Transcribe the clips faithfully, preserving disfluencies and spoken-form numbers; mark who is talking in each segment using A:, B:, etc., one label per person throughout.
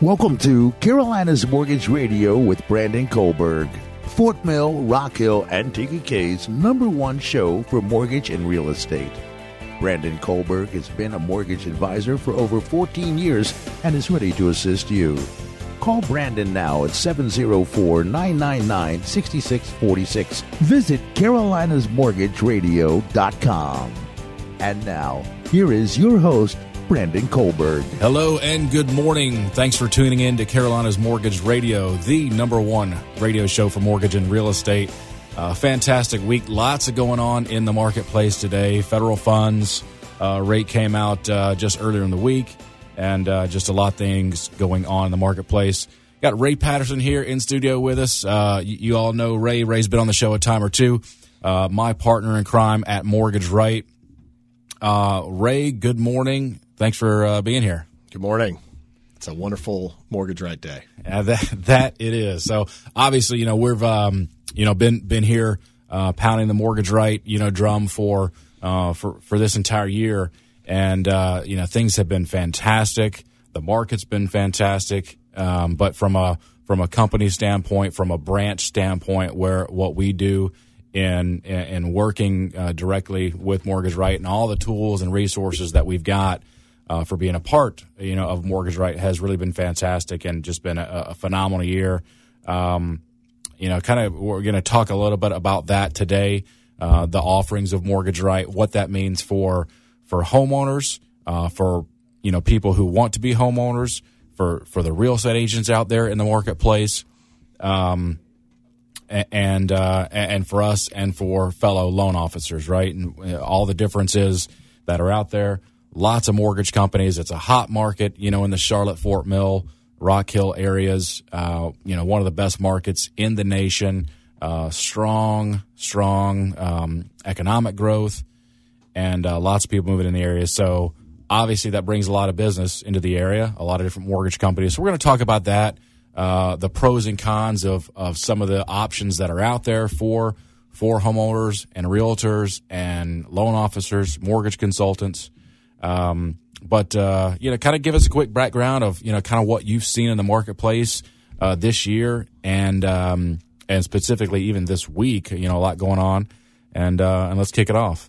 A: Welcome to Carolina's Mortgage Radio with Brandon Kohlberg, Fort Mill, Rock Hill, and T K K's number one show for mortgage and real estate. Brandon Kohlberg has been a mortgage advisor for over fourteen years and is ready to assist you. Call Brandon now at seven oh four, nine nine nine, six six four six. Visit carolinas mortgage radio dot com. And now, here is your host, Brandon Kohlberg.
B: Hello and good morning. Thanks for tuning in to Carolina's Mortgage Radio, the number one radio show for mortgage and real estate. Uh, fantastic week. Lots of going on in the marketplace today. Federal funds uh, rate came out uh, just earlier in the week, and uh, just a lot of things going on in the marketplace. Got Ray Patterson here in studio with us. Uh, you, you all know Ray. Ray's been on the show a time or two. Uh, my partner in crime at Mortgage Right. Uh, Ray, good morning. Thanks for uh, being here.
C: Good morning. It's a wonderful Mortgage Right day.
B: Uh, that that it is. So obviously, you know, we've um, you know been been here uh, pounding the Mortgage Right you know drum for uh, for for this entire year, and uh, you know things have been fantastic. The market's been fantastic, um, but from a from a company standpoint, from a branch standpoint, where what we do in in, in working uh, directly with Mortgage Right and all the tools and resources that we've got. Uh, for being a part, you know, of Mortgage Right has really been fantastic and just been a, a phenomenal year. Um, you know, kind of we're going to talk a little bit about that today, uh, the offerings of Mortgage Right, what that means for for homeowners, uh, for, you know, people who want to be homeowners, for, for the real estate agents out there in the marketplace, um, and uh, and for us and for fellow loan officers, right, and all the differences that are out there. Lots of mortgage companies. It's a hot market, you know, in the Charlotte, Fort Mill, Rock Hill areas. Uh, you know, one of the best markets in the nation. Uh, strong, strong um, economic growth, and uh, lots of people moving in the area. So obviously that brings a lot of business into the area, a lot of different mortgage companies. So we're going to talk about that, uh, the pros and cons of, of some of the options that are out there for for homeowners and realtors and loan officers, mortgage consultants. Um, but, uh, you know, kind of give us a quick background of, you know, kind of what you've seen in the marketplace, uh, this year and, um, and specifically even this week, you know, a lot going on and, uh, and let's kick it off.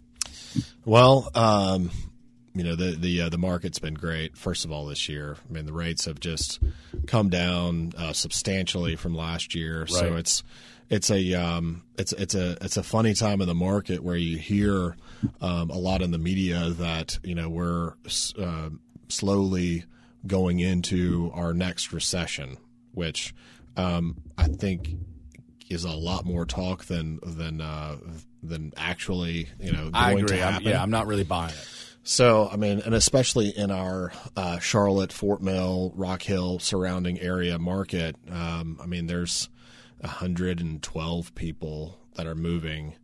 C: Well, um, you know, the, the, uh, the market's been great. First of all, this year, I mean, the rates have just come down, uh, substantially from last year. Right. So it's, It's a um, it's it's a it's a funny time in the market where you hear um, a lot in the media that you know we're uh, slowly going into our next recession, which um, I think is a lot more talk than than uh, than actually you know going
B: I agree.
C: to happen.
B: I'm, yeah, I'm not really buying it.
C: So, I mean, and especially in our uh, Charlotte, Fort Mill, Rock Hill surrounding area market, um, I mean, there's one hundred twelve people that are moving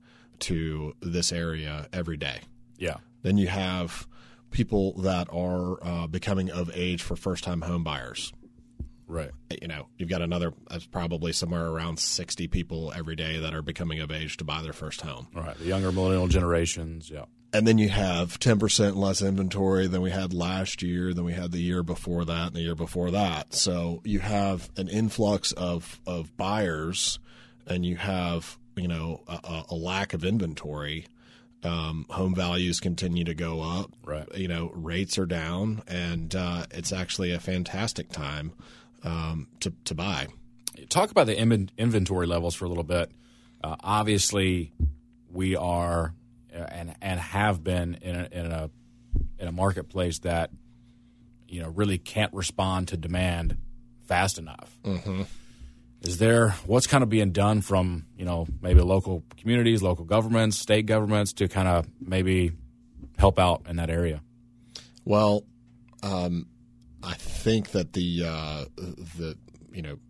C: to this area every day.
B: Yeah.
C: Then you have people that are uh, becoming of age for first-time home buyers.
B: Right.
C: You know, you've got another uh, probably somewhere around sixty people every day that are becoming of age to buy their first home.
B: All right. The younger millennial generations. Yeah.
C: And then you have ten percent less inventory than we had last year, than we had the year before that, and the year before that. So you have an influx of, of buyers, and you have, you know, a, a lack of inventory. Um, home values continue to go up.
B: Right.
C: You know, rates are down, and uh, it's actually a fantastic time um, to, to buy.
B: Talk about the in- inventory levels for a little bit. Uh, obviously, we are – and and have been in a, in a in a marketplace that you know really can't respond to demand fast enough.
C: Mm-hmm.
B: Is there what's kind of being done from you know maybe local communities, local governments, state governments to kind of maybe help out in that area?
C: Well, um, I think that the uh, the you know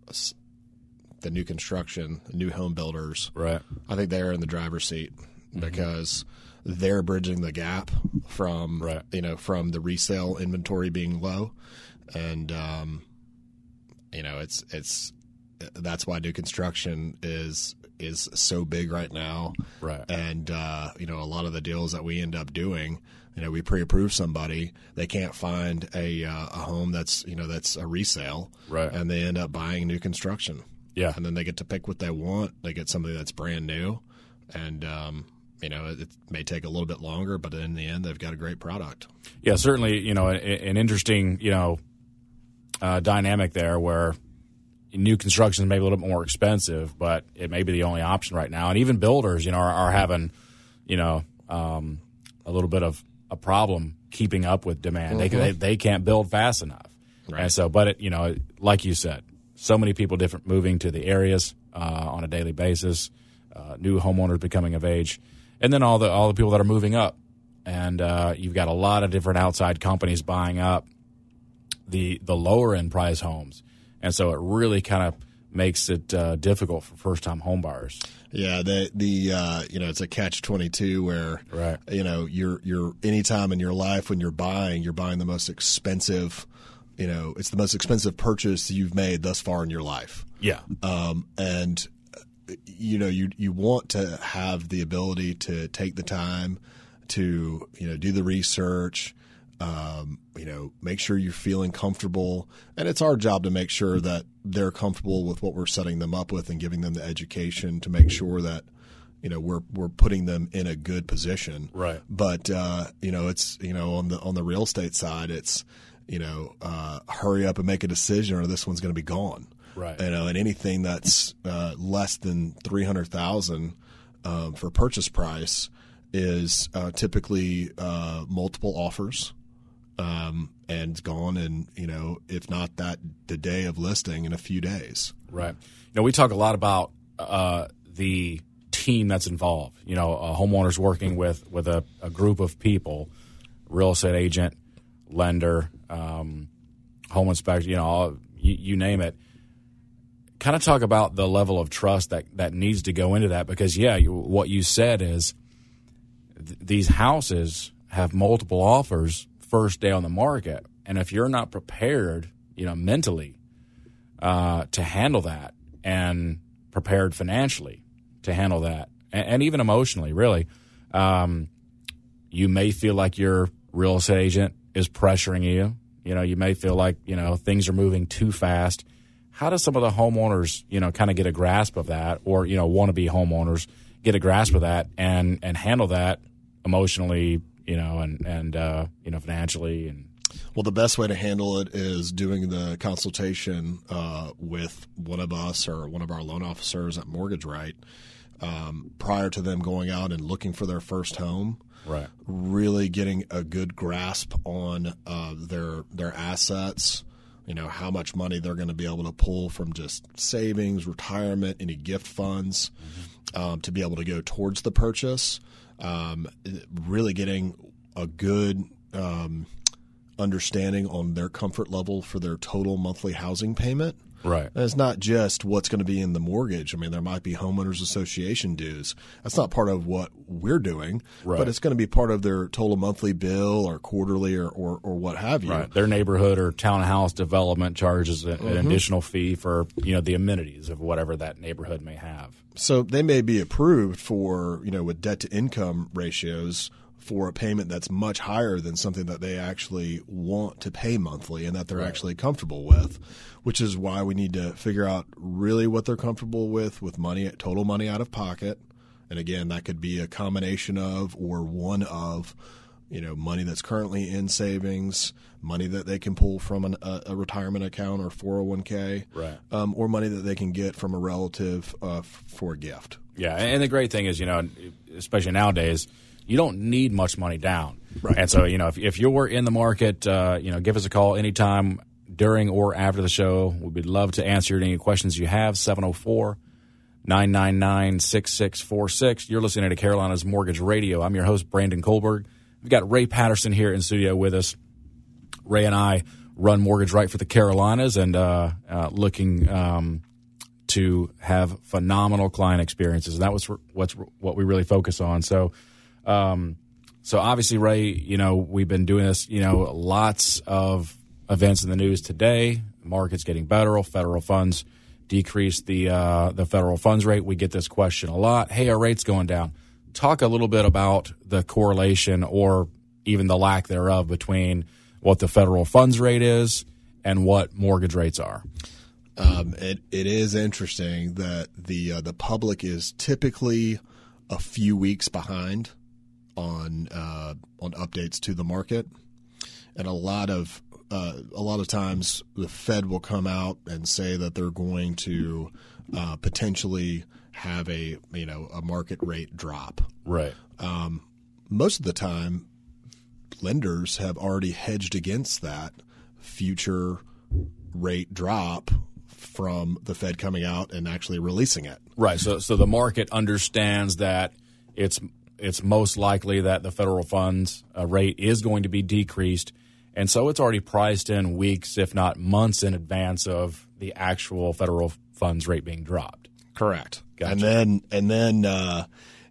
C: the new construction, the new home builders,
B: right?
C: I think they're in the driver's seat. Because they're bridging the gap from
B: right.
C: you know from the resale inventory being low, and um, you know it's it's that's why new construction is is so big right now.
B: Right.
C: And, uh, you know, a lot of the deals that we end up doing, you know, we pre-approve somebody, they can't find a uh, a home that's, you know, that's a resale.
B: Right.
C: And they end up buying new construction.
B: Yeah.
C: And then they get to pick what they want. They get something that's brand new. And, um, you know, it, it may take a little bit longer, but in the end, they've got a great product. Yeah,
B: certainly, you know, an, an interesting, you know, uh, dynamic there where new construction is maybe a little bit more expensive, but it may be the only option right now. And even builders, you know, are, are having, you know, um, a little bit of a problem keeping up with demand. Mm-hmm. They, they they can't build fast enough.
C: Right.
B: And so, but, it, you know, like you said, so many people different moving to the areas uh, on a daily basis, uh, new homeowners becoming of age, and then all the all the people that are moving up. And uh, you've got a lot of different outside companies buying up the the lower end price homes. And so it really kind of makes it uh, difficult for first time home buyers.
C: Yeah, the the uh, you know, it's a catch twenty-two where
B: right.
C: you know, you're you're any time in your life when you're buying, you're buying the most expensive, you know, it's the most expensive purchase you've made thus far in your life.
B: Yeah.
C: Um, and you know, you you want to have the ability to take the time to, you know, do the research, um, you know, make sure you're feeling comfortable. And it's our job to make sure that they're comfortable with what we're setting them up with and giving them the education to make sure that, you know, we're we're putting them in a good position.
B: Right.
C: But uh, you know, it's, you know, on the on the real estate side, it's, you know, uh, hurry up and make a decision or this one's going to be gone.
B: Right.
C: You know, and anything that's uh, less than three hundred thousand um, for purchase price is uh, typically uh, multiple offers. Um, and gone, and you know, if not that, the day of listing in a few days.
B: Right. You know, we talk a lot about uh, the team that's involved. You know, a homeowner's working with with a, a group of people, real estate agent, lender, um, home inspector. You know, all, you, you name it. Kind of talk about the level of trust that that needs to go into that, because yeah, you, what you said is th- these houses have multiple offers first day on the market, and if you're not prepared, you know, mentally uh, to handle that, and prepared financially to handle that, and, and even emotionally, really, um, you may feel like your real estate agent is pressuring you. You know, you may feel like, you know, things are moving too fast. How do some of the homeowners, you know, kind of get a grasp of that, or, you know, want to be homeowners get a grasp of that and and handle that emotionally, you know, and, and uh, you know, financially? And
C: well, the best way to handle it is doing the consultation uh, with one of us or one of our loan officers at Mortgage Right um, prior to them going out and looking for their first home.
B: Right.
C: Really getting a good grasp on uh, their their assets, you know, how much money they're going to be able to pull from just savings, retirement, any gift funds, mm-hmm. um, to be able to go towards the purchase. Um, really getting a good um, understanding on their comfort level for their total monthly housing payment.
B: Right.
C: And it's not just what's going to be in the mortgage. I mean, there might be homeowners association dues. That's not part of what we're doing,
B: right.
C: but it's going to be part of their total monthly bill or quarterly or, or, or what have you.
B: Right. Their neighborhood or townhouse development charges an, mm-hmm. an additional fee for, you know, the amenities of whatever that neighborhood may have.
C: So they may be approved for, you know, with debt to income ratios for a payment that's much higher than something that they actually want to pay monthly and that they're
B: right.
C: actually comfortable with, which is why we need to figure out really what they're comfortable with, with money, total money out of pocket. And again, that could be a combination of or one of, you know, money that's currently in savings, money that they can pull from an, a, a retirement account or four oh one k,
B: right.
C: um, or money that they can get from a relative uh, f- for a gift.
B: Yeah, and the great thing is, you know, especially nowadays, you don't need much money down.
C: Right.
B: And so, you know, if, if you're in the market, uh, you know, give us a call anytime during or after the show. We'd love to answer any questions you have. seven oh four, nine nine nine, six six four six. You're listening to Carolina's Mortgage Radio. I'm your host, Brandon Kohlberg. We've got Ray Patterson here in studio with us. Ray and I run Mortgage Right for the Carolinas, and uh, uh, looking um, to have phenomenal client experiences. And that was what's what we really focus on. So, um, so obviously, Ray, you know, we've been doing this, you know, lots of events in the news today. The market's getting better. Federal funds decrease the uh, the federal funds rate? We get this question a lot. Hey, our rate's going down. Talk a little bit about the correlation or even the lack thereof between what the federal funds rate is and what mortgage rates are.
C: Um, it it is interesting that the uh, the public is typically a few weeks behind on uh, on updates to the market, and a lot of uh, a lot of times the Fed will come out and say that they're going to uh, potentially have a you know a market rate drop.
B: Right.
C: Um, most of the time, lenders have already hedged against that future rate drop from the Fed coming out and actually releasing it.
B: Right. So so the market understands that it's it's most likely that the federal funds uh, rate is going to be decreased, and so it's already priced in weeks, if not months, in advance of the actual federal funds rate being dropped.
C: Correct.
B: Gotcha.
C: And then and then uh,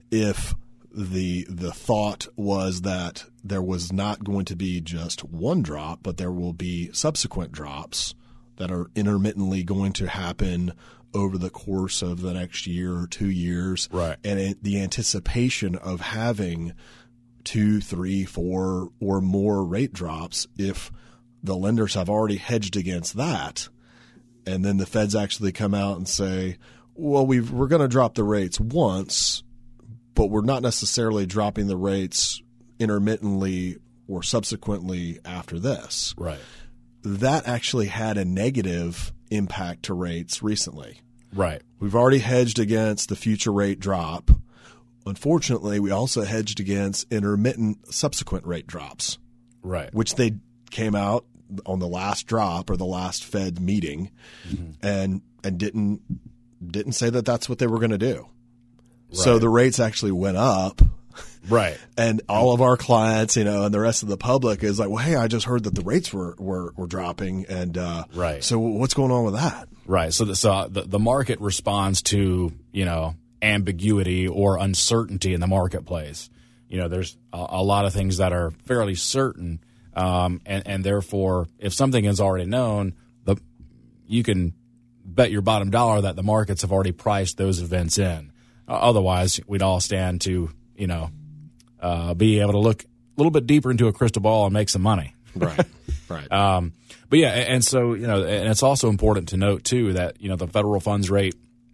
C: if the the thought was that there was not going to be just one drop, but there will be subsequent drops that are intermittently going to happen over the course of the next year or two years.
B: Right.
C: And it, the anticipation of having two, three, four, or more rate drops, if the lenders have already hedged against that, and then the Feds actually come out and say, well, we've, we're going to drop the rates once, but we're not necessarily dropping the rates intermittently or subsequently after this.
B: Right.
C: That actually had a negative impact to rates recently.
B: Right.
C: We've already hedged against the future rate drop. Unfortunately, we also hedged against intermittent subsequent rate drops.
B: Right.
C: Which they came out on the last drop or the last Fed meeting mm-hmm. and and didn't didn't say that that's what they were going to do. Right. So the rates actually went up.
B: Right.
C: And all of our clients, you know, and the rest of the public is like, well, hey, I just heard that the rates were, were, were dropping. And uh,
B: right.
C: So what's going on with that?
B: Right. So, the, so the, the market responds to, you know, ambiguity or uncertainty in the marketplace. You know, there's a, a lot of things that are fairly certain. Um, and, and therefore, if something is already known, the you can bet your bottom dollar that the markets have already priced those events in. Uh, otherwise, we'd all stand to, you know, uh, be able to look a little bit deeper into a crystal ball and make some money.
C: Right, right.
B: Um, but yeah, and so, you know, and it's also important to note, too, that, you know, the federal funds rate,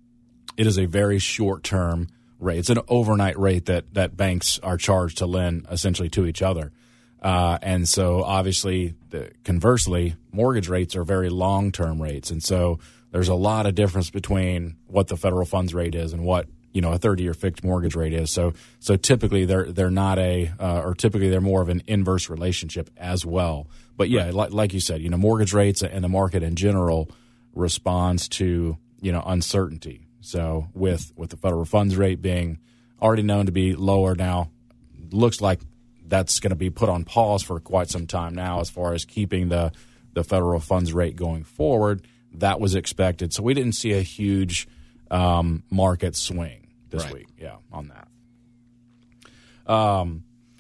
B: it is a very short-term rate. It's an overnight rate that, that banks are charged to lend essentially to each other. Uh, and so, obviously, the, conversely, mortgage rates are very long-term rates. And so there's a lot of difference between what the federal funds rate is and what, you know, a thirty-year fixed mortgage rate is. So, so typically they're they're not a, uh, or typically they're more of an inverse relationship as well. But yeah, like, like you said, you know, mortgage rates and the market in general responds to, you know, uncertainty. So with with the federal funds rate being already known to be lower now, looks like that's going to be put on pause for quite some time now as far as keeping the the federal funds rate going forward. That was expected. So we didn't see a huge um, market swing this
C: right.
B: week, yeah, on that. Um,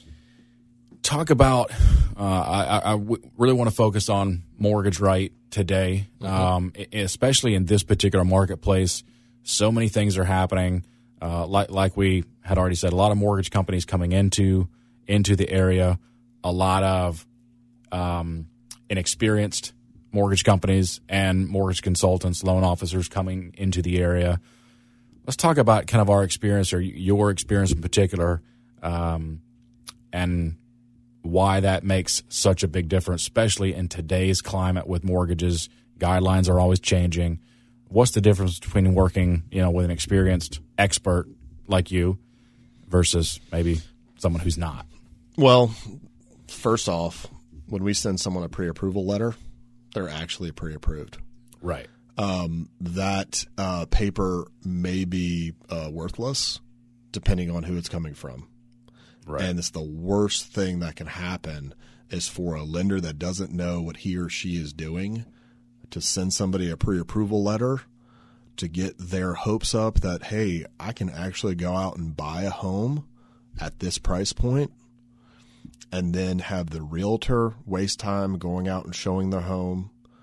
B: talk about, uh, I, I w- really want to focus on mortgage rate today, mm-hmm. um, especially in this particular marketplace. So many things are happening. Uh, like, like we had already said, a lot of mortgage companies coming into into the area, a lot of um, inexperienced mortgage companies and mortgage consultants, loan officers coming into the area. Let's talk about kind of our experience or your experience in particular, um, and why that makes such a big difference, especially in today's climate with mortgages. Guidelines are always changing. What's the difference between working, you know, with an experienced expert like you versus maybe someone who's not?
C: Well, first off, when we send someone a pre-approval letter, they're actually pre-approved.
B: Right.
C: Um, that uh, paper may be uh, worthless depending on who it's coming from.
B: Right.
C: And it's the worst thing that can happen is for a lender that doesn't know what he or she is doing to send somebody a pre-approval letter to get their hopes up that, hey, I can actually go out and buy a home at this price point, and then have the realtor waste time going out and showing their home,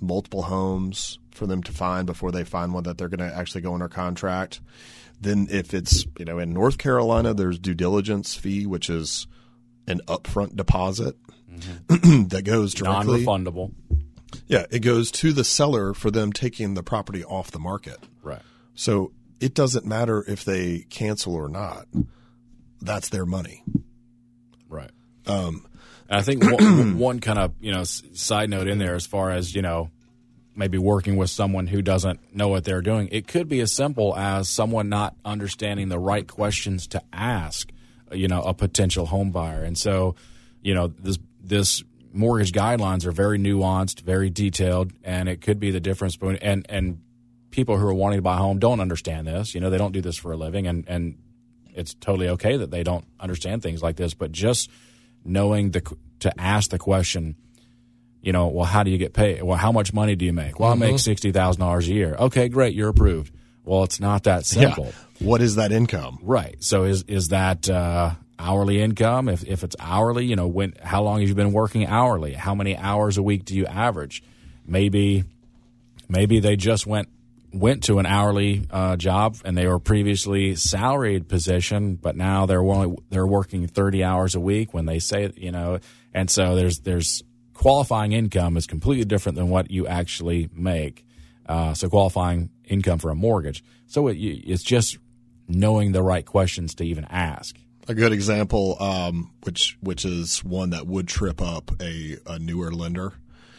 C: multiple homes for them to find before they find one that they're going to actually go under contract. Then if it's, you know, in North Carolina, there's due diligence fee, which is an upfront deposit mm-hmm. that goes directly.
B: Non-refundable.
C: Yeah, it goes to the seller for them taking the property off the market.
B: Right. So
C: it doesn't matter if they cancel or not. That's their money.
B: Right. Um, and I think one, one kind of, you know, side note in there as far as, you know, maybe working with someone who doesn't know what they're doing, it could be as simple as someone not understanding the right questions to ask, you know, a potential home buyer. And so, you know, this this mortgage guidelines are very nuanced, very detailed, and it could be the difference between and and people who are wanting to buy a home don't understand this. You know, they don't do this for a living, and and it's totally okay that they don't understand things like this. But just knowing the to ask the question, you know, well, how do you get paid? Well, how much money do you make? Well, mm-hmm. I make sixty thousand dollars a year. Okay, great, you're approved. Well, it's not that simple.
C: Yeah. What is that income?
B: Right. So is is that uh, hourly income? If if it's hourly, you know, when how long have you been working hourly? How many hours a week do you average? Maybe maybe they just went went to an hourly uh, job and they were previously salaried position, but now they're only they're working thirty hours a week when they say, you know, and so there's there's qualifying income is completely different than what you actually make. Uh, so qualifying income for a mortgage. So it, it's just knowing the right questions to even ask.
C: A good example, um, which which is one that would trip up a, a newer lender,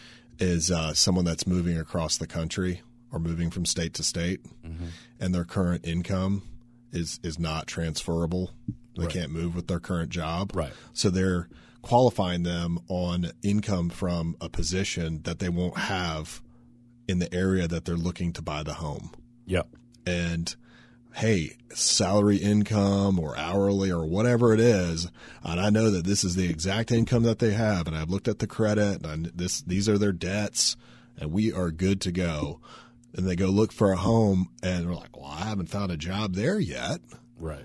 C: is uh, someone that's moving across the country or moving from state to state, mm-hmm. and their current income is is not transferable. They right. can't move with their current job.
B: Right.
C: So they're qualifying them on income from a position that they won't have in the area that they're looking to buy the home.
B: Yep.
C: And hey, salary income or hourly or whatever it is, and I know that this is the exact income that they have, and I've looked at the credit, and this these are their debts, and we are good to go. And they go look for a home, and they're like, well, I haven't found a job there yet.
B: Right.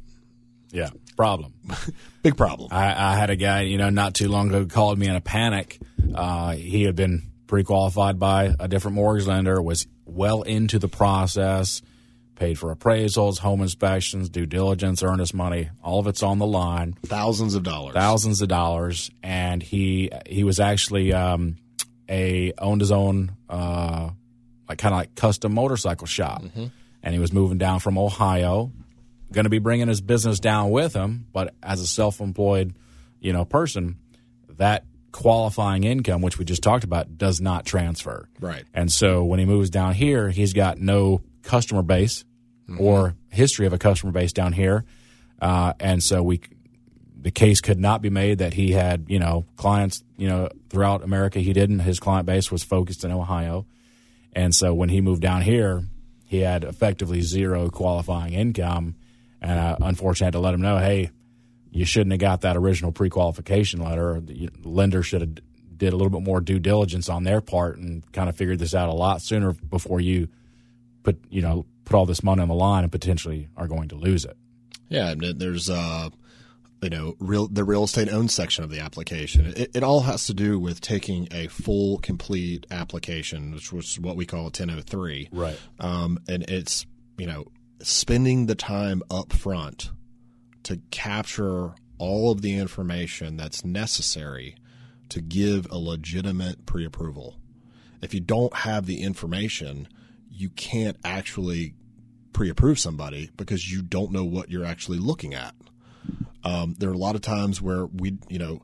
B: Yeah, problem.
C: Big problem.
B: I, I had a guy, you know, not too long ago called me in a panic. Uh, he had been pre-qualified by a different mortgage lender, was well into the process, paid for appraisals, home inspections, due diligence, earnest money. All of it's on the line.
C: Thousands of dollars.
B: Thousands of dollars. And he he was actually um, a owned his own uh, like kind of like custom motorcycle shop. Mm-hmm. And he was moving down from Ohio, going to be bringing his business down with him, but as a self-employed, you know, person, that qualifying income, which we just talked about, does not transfer.
C: Right.
B: And so when he moves down here, he's got no customer base mm-hmm. or history of a customer base down here. Uh, and so we, the case could not be made that he had, you know, clients, you know, throughout America. He didn't. His client base was focused in Ohio. And so when he moved down here, he had effectively zero qualifying income. And I unfortunately had to let him know, hey, you shouldn't have got that original pre-qualification letter. The lender should have did a little bit more due diligence on their part and kind of figured this out a lot sooner before you put, you know, put all this money on the line and potentially are going to lose it.
C: Yeah, there's, uh, you know, real the real estate owned section of the application. It, it all has to do with taking a full, complete application, which was what we call a ten oh three.
B: Right.
C: Um, and it's, you know, spending the time up front to capture all of the information that's necessary to give a legitimate pre-approval. If you don't have the information, you can't actually pre-approve somebody because you don't know what you're actually looking at. Um, there are a lot of times where we, you know,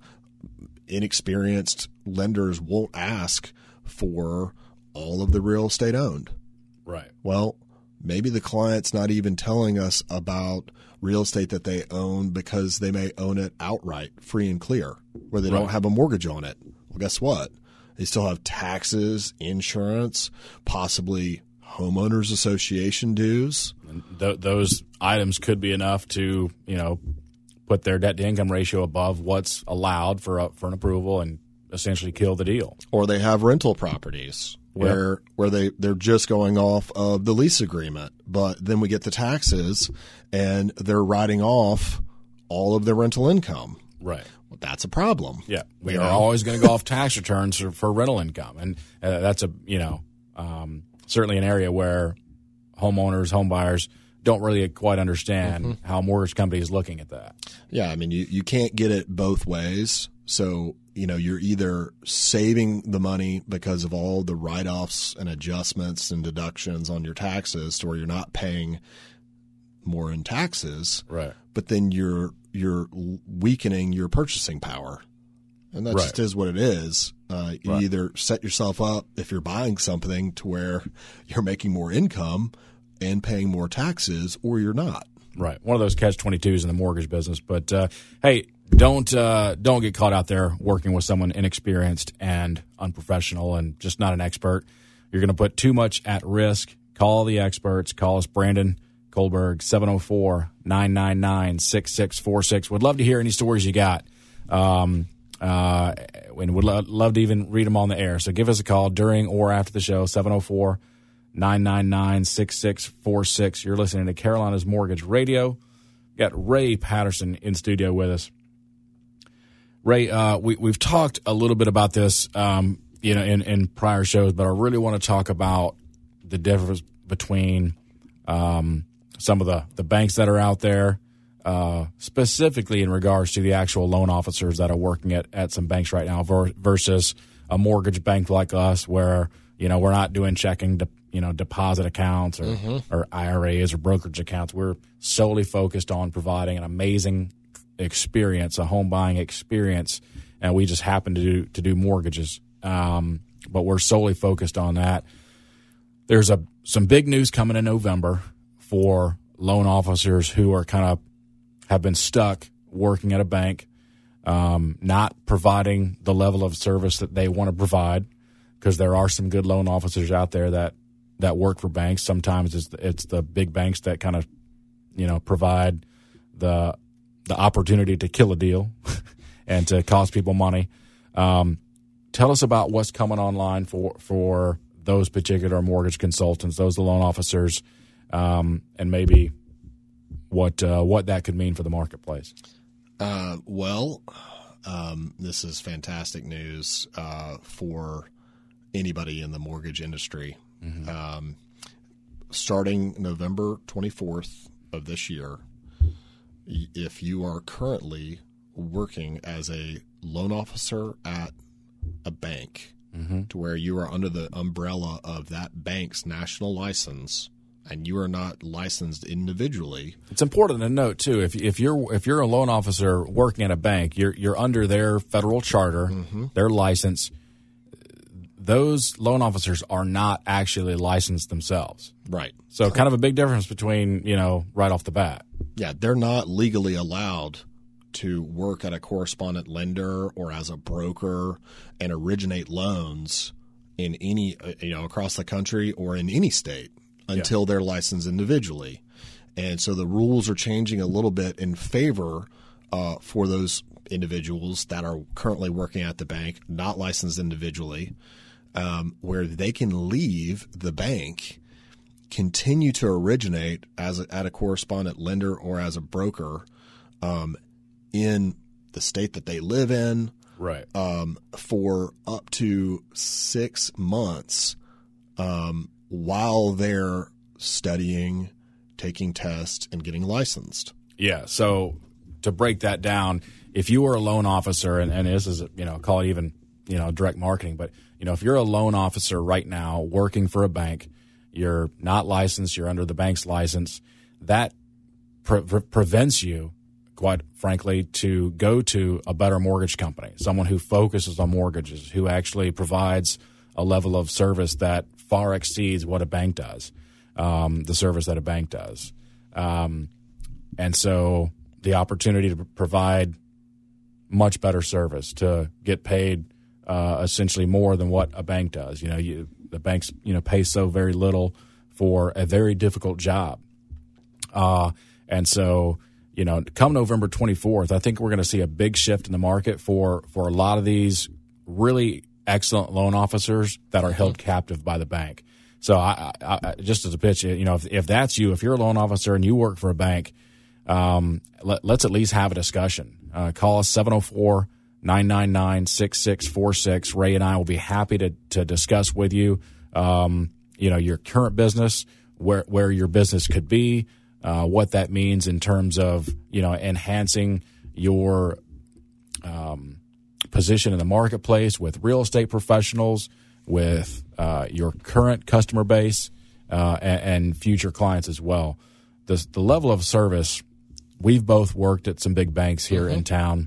C: inexperienced lenders won't ask for all of the real estate owned.
B: Right.
C: Well, maybe the client's not even telling us about real estate that they own because they may own it outright, free and clear, where they right. don't have a mortgage on it. Well, guess what? They still have taxes, insurance, possibly homeowners association dues.
B: And th- those items could be enough to, you know, put their debt to income ratio above what's allowed for a, for an approval and essentially kill the deal.
C: Or they have rental properties where yep. where they, they're just going off of the lease agreement. But then we get the taxes and they're writing off all of their rental income.
B: Right.
C: Well, that's a problem.
B: Yeah. We
C: You
B: are
C: know?
B: always going to go off tax returns for, for rental income. And uh, that's a, you know, um, certainly an area where homeowners, home buyers don't really quite understand mm-hmm. how a mortgage company is looking at that.
C: Yeah. I mean, you, you can't get it both ways. So, you know, you're either saving the money because of all the write-offs and adjustments and deductions on your taxes to where you're not paying more in taxes.
B: Right.
C: But then you're you're weakening your purchasing power. And that
B: Right.
C: just is what it is. Uh, you
B: Right.
C: either set yourself up if you're buying something to where you're making more income and paying more taxes, or you're not.
B: Right. One of those catch twenty-twos in the mortgage business. But, uh, hey, don't uh, don't get caught out there working with someone inexperienced and unprofessional and just not an expert. You're going to put too much at risk. Call the experts. Call us, Brandon Kohlberg, seven oh four, nine nine nine, six six four six. Would love to hear any stories you got. Um, uh, and would lo- love to even read them on the air. So give us a call during or after the show, seven oh four, nine nine nine, six six four six. You're listening to Carolina's Mortgage Radio. Got Ray Patterson in studio with us. Ray, uh, we, we've talked a little bit about this, um, you know, in, in prior shows, but I really want to talk about the difference between um, some of the, the banks that are out there, uh, specifically in regards to the actual loan officers that are working at, at some banks right now ver- versus a mortgage bank like us where, you know, we're not doing checking, de- you know, deposit accounts or, mm-hmm. or I R As or brokerage accounts. We're solely focused on providing an amazing experience, a home buying experience, and we just happen to do, to do mortgages. Um, but we're solely focused on that. There's a some big news coming in November for loan officers who are kind of have been stuck working at a bank, um, not providing the level of service that they want to provide, because there are some good loan officers out there that, that work for banks. Sometimes it's the, it's the big banks that kind of, you know, provide the the opportunity to kill a deal and to cost people money. Um, tell us about what's coming online for for those particular mortgage consultants, those loan officers, um, and maybe what uh, what that could mean for the marketplace.
C: Uh, well, um, this is fantastic news uh, for anybody in the mortgage industry. Mm-hmm. Um, starting November twenty-fourth of this year, if you are currently working as a loan officer at a bank, mm-hmm. to where you are under the umbrella of that bank's national license and you are not licensed individually.
B: It's important to note too, if if you're if you're a loan officer working at a bank, you're you're under their federal charter, mm-hmm. their license. Those loan officers are not actually licensed themselves.
C: Right.
B: So kind of a big difference between, you know, right off the bat.
C: Yeah, they're not legally allowed to work at a correspondent lender or as a broker and originate loans in any, you know, across the country or in any state until yeah. they're licensed individually. And so the rules are changing a little bit in favor uh, for those individuals that are currently working at the bank, not licensed individually, um, where they can leave the bank, continue to originate as a, at a correspondent lender or as a broker um, in the state that they live in,
B: right?
C: Um, for up to six months um, while they're studying, taking tests, and getting licensed.
B: Yeah. So to break that down, if you are a loan officer, and, and this is, you know, call it even, you know, direct marketing, but, you know, if you're a loan officer right now working for a bank, you're not licensed, you're under the bank's license, that pre- pre- prevents you, quite frankly, to go to a better mortgage company, someone who focuses on mortgages, who actually provides a level of service that far exceeds what a bank does, um, the service that a bank does. Um, and so the opportunity to provide much better service, to get paid uh, essentially more than what a bank does. You know, you, the banks, you know, pay so very little for a very difficult job. Uh, and so, you know, come November twenty-fourth, I think we're going to see a big shift in the market for, for a lot of these really excellent loan officers that are held captive by the bank. So I, I, I just as a pitch, you know, if, if that's you, if you're a loan officer and you work for a bank, um, let, let's at least have a discussion. uh, call us seven oh four, nine nine nine, six six four six. Ray and I will be happy to, to discuss with you, um, you know, your current business, where, where your business could be, uh, what that means in terms of, you know, enhancing your um, position in the marketplace with real estate professionals, with uh, your current customer base, uh, and, and future clients as well. The, the level of service, we've both worked at some big banks here mm-hmm. in town,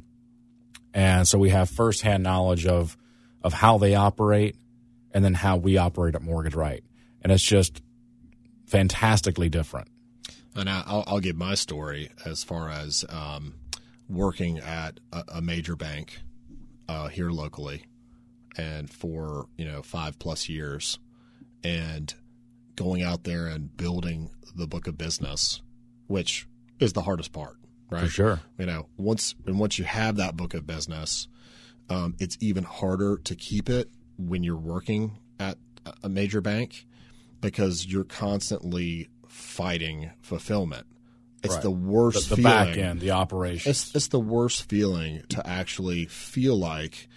B: and so we have firsthand knowledge of of how they operate and then how we operate at Mortgage Right. And it's just fantastically different.
C: And I'll, I'll give my story as far as um, working at a, a major bank uh, here locally, and for you know five plus years, and going out there and building the book of business, which is the hardest part, right?
B: For sure.
C: You know, once and once you have that book of business, um, it's even harder to keep it when you're working at a major bank, because you're constantly fighting fulfillment. It's
B: right.
C: the worst
B: the, the
C: feeling.
B: back end, the operations.
C: It's, it's the worst feeling to actually feel like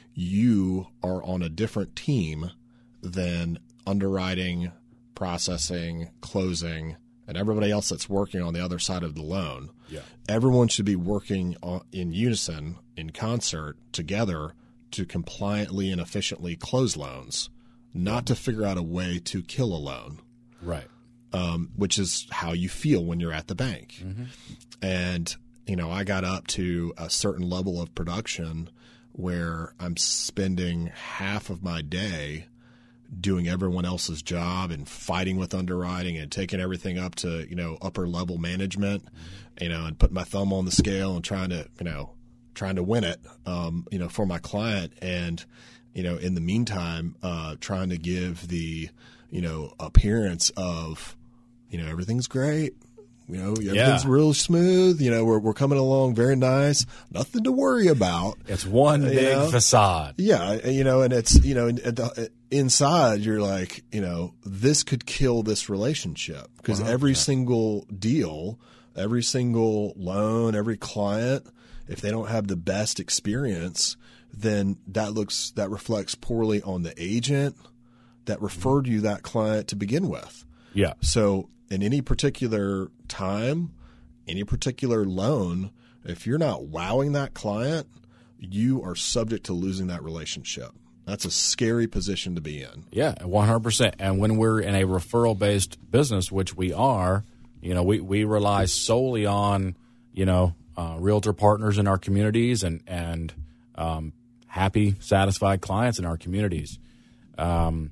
C: you are on a different team than underwriting, processing, closing, and everybody else that's working on the other side of the loan.
B: Yeah.
C: Everyone should be working in unison, in concert, together to compliantly and efficiently close loans, not to figure out a way to kill a loan.
B: Right.
C: Um, which is how you feel when you're at the bank.
B: Mm-hmm.
C: And, you know, I got up to a certain level of production where I'm spending half of my day doing everyone else's job and fighting with underwriting and taking everything up to, you know, upper level management, mm-hmm. you know, and putting my thumb on the scale and trying to, you know, trying to win it, um, you know, for my client. And, you know, in the meantime, uh, trying to give the, you know, appearance of, you know, everything's great. You know, everything's
B: yeah.
C: real smooth. You know, we're we're coming along very nice. Nothing to worry about.
B: It's one big you know? facade.
C: Yeah, you know, and it's, you know, at the, inside you're like, you know, this could kill this relationship, because every single deal, every single loan, every client, if they don't have the best experience, then that looks that reflects poorly on the agent that referred you that client to begin with.
B: Yeah.
C: So in any particular time, any particular loan, if you're not wowing that client, you are subject to losing that relationship. That's a scary position to be in.
B: Yeah, one hundred percent. And when we're in a referral-based business, which we are, you know, we, we rely solely on, you know, uh, realtor partners in our communities and, and um, happy, satisfied clients in our communities. Um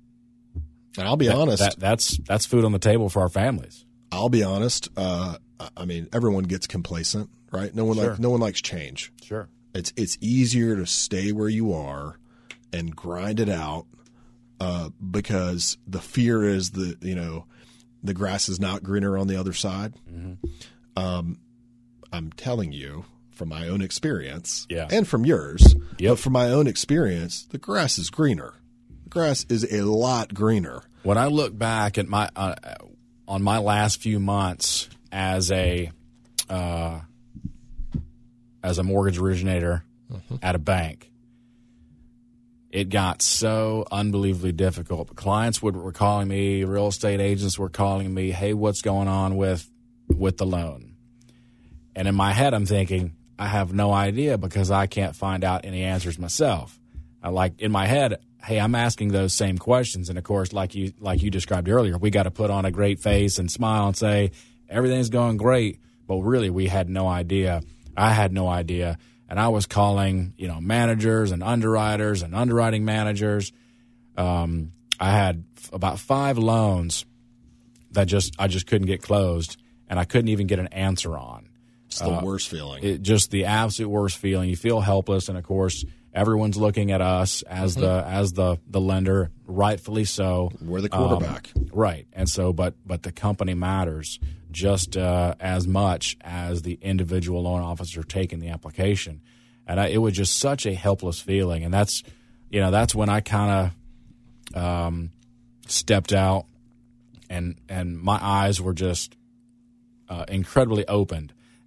C: And I'll be
B: that,
C: honest.
B: That, that's that's food on the table for our families.
C: I'll be honest. Uh, I mean, everyone gets complacent, right? No one
B: Sure.
C: like no one likes change.
B: Sure.
C: It's it's easier to stay where you are and grind it out, uh, because the fear is that, you know, the grass is not greener on the other side.
B: Mm-hmm.
C: Um, I'm telling you from my own experience,
B: yeah.
C: and from yours,
B: yep.
C: but from my own experience, the grass is greener. The grass is a lot greener.
B: When I look back at my uh, on my last few months as a uh, as a mortgage originator mm-hmm. at a bank, it got so unbelievably difficult. Clients would, were calling me, real estate agents were calling me, "Hey, what's going on with with the loan?" And in my head, I'm thinking, I have no idea, because I can't find out any answers myself. I like in my head, hey, I'm asking those same questions. And of course, like you like you described earlier, we got to put on a great face and smile and say, everything's going great. But really, we had no idea. I had no idea. And I was calling, you know, managers and underwriters and underwriting managers. Um, I had f- about five loans that just I just couldn't get closed, and I couldn't even get an answer on.
C: It's the
B: uh,
C: worst feeling.
B: It, just the absolute worst feeling. You feel helpless, and of course, everyone's looking at us as mm-hmm. the as the the lender, rightfully so.
C: We're the quarterback,
B: um, right? And so, but but the company matters just uh, as much as the individual loan officer taking the application. And I, it was just such a helpless feeling, and that's you know that's when I kind of um, stepped out, and and my eyes were just uh, incredibly opened